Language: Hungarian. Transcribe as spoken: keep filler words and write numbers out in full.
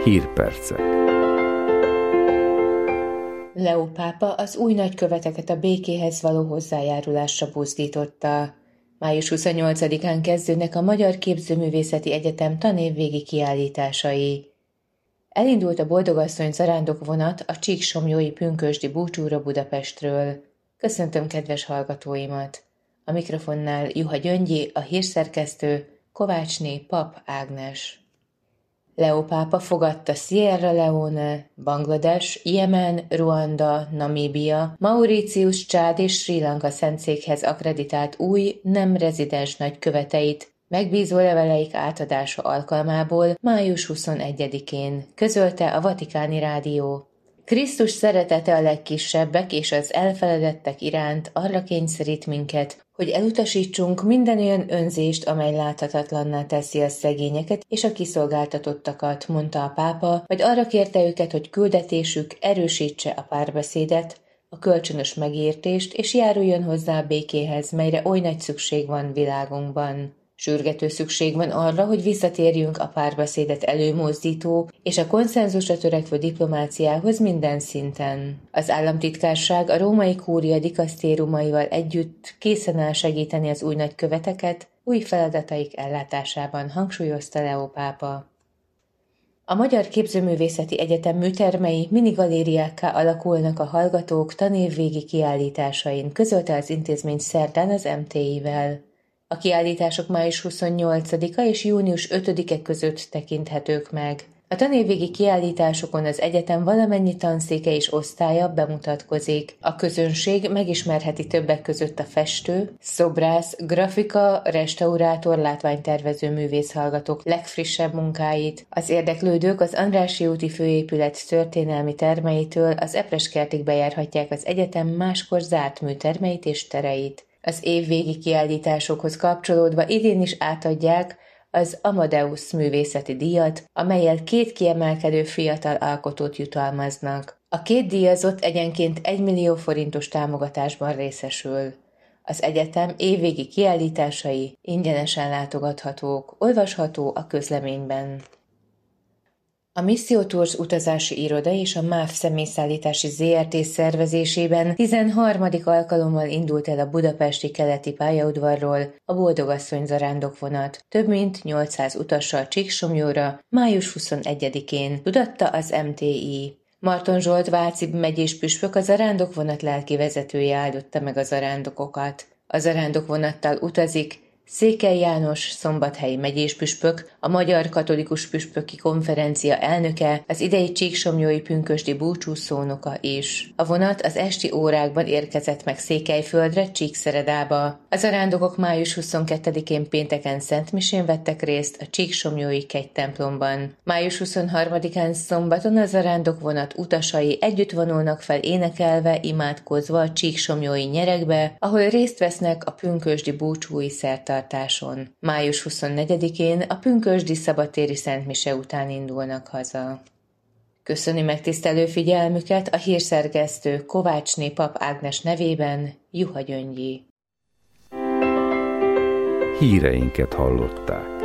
Hírpercek. Leó pápa az új nagyköveteket a békéhez való hozzájárulásra buzdította. május huszonnyolcadikán kezdődnek a Magyar Képzőművészeti Egyetem tanévvégi kiállításai. Elindult a Boldogasszony zarándokvonat a csíksomlyói pünkösdi búcsúra Budapestről. Köszöntöm kedves hallgatóimat! A mikrofonnál Juha Gyöngyi, a hírszerkesztő, Kovácsné Pap Ágnes. Leó pápa fogadta Sierra Leone, Banglades, Jemen, Ruanda, Namíbia, Mauritius, Csád és Srí Lanka szentszékhez akkreditált új, nem rezidens nagyköveteit, megbízó leveleik átadása alkalmából május huszonegyedikén, közölte a Vatikáni Rádió. Krisztus szeretete a legkisebbek és az elfeledettek iránt arra kényszerít minket, hogy elutasítsunk minden olyan önzést, amely láthatatlanná teszi a szegényeket és a kiszolgáltatottakat, mondta a pápa, majd arra kérte őket, hogy küldetésük erősítse a párbeszédet, a kölcsönös megértést és járuljon hozzá a békéhez, melyre oly nagy szükség van világunkban. Sürgető szükség van arra, hogy visszatérjünk a párbeszédet előmozdító és a konszenzusra törekvő diplomáciához minden szinten. Az államtitkárság a római kúria dikasztériumaival együtt készen áll segíteni az új nagyköveteket új feladataik ellátásában, hangsúlyozta Leó pápa. A Magyar Képzőművészeti Egyetem műtermei minigalériákká alakulnak a hallgatók tanévvégi kiállításain, közölte az intézmény szerdán az em té i-vel. A kiállítások május huszonnyolcadika és június ötödike között tekinthetők meg. A tanévvégi kiállításokon az egyetem valamennyi tanszéke és osztálya bemutatkozik. A közönség megismerheti többek között a festő, szobrász, grafika, restaurátor, látványtervező művészhallgatók legfrissebb munkáit. Az érdeklődők az Andrássy úti főépület történelmi termeitől az Epreskertig bejárhatják az egyetem máskor zárt műtermeit és tereit. Az évvégi kiállításokhoz kapcsolódva idén is átadják az Amadeus művészeti díjat, amellyel két kiemelkedő fiatal alkotót jutalmaznak. A két díjazott egyenként egy millió forintos támogatásban részesül. Az egyetem évvégi kiállításai ingyenesen látogathatók, olvasható a közleményben. A Missio Tours utazási iroda és a MÁV személyszállítási zé er té szervezésében tizenharmadik alkalommal indult el a budapesti keleti pályaudvarról a Boldogasszony zarándokvonat, több mint nyolcszáz utassal Csíksomlyóra május huszonegyedikén, tudatta az em té i. Marton Zsolt váci megyés püspök, a zarándokvonat lelki vezetője áldotta meg a zarándokokat. A zarándokvonattal utazik Székely János szombathelyi megyés püspök, a Magyar Katolikus Püspöki Konferencia elnöke, az idei csíksomlyói pünkösdi búcsúszónoka is. A vonat az esti órákban érkezett meg Székelyföldre, Csíkszeredába. A zarándokok május huszonkettedikén pénteken szentmisén vettek részt a csíksomlyói kegytemplomban. május huszonharmadikán szombaton a zarándokvonat utasai együtt vonulnak fel énekelve, imádkozva a csíksomlyói nyeregbe, ahol részt vesznek a pünkösdi búcsúi szertartáson. május huszonnegyedikén a pünkösdi szabadtéri szentmise után indulnak haza. Köszöni megtisztelő figyelmüket a hírszerkesztő Kovácsné Pap Ágnes nevében Juha Gyöngyi. Híreinket hallották.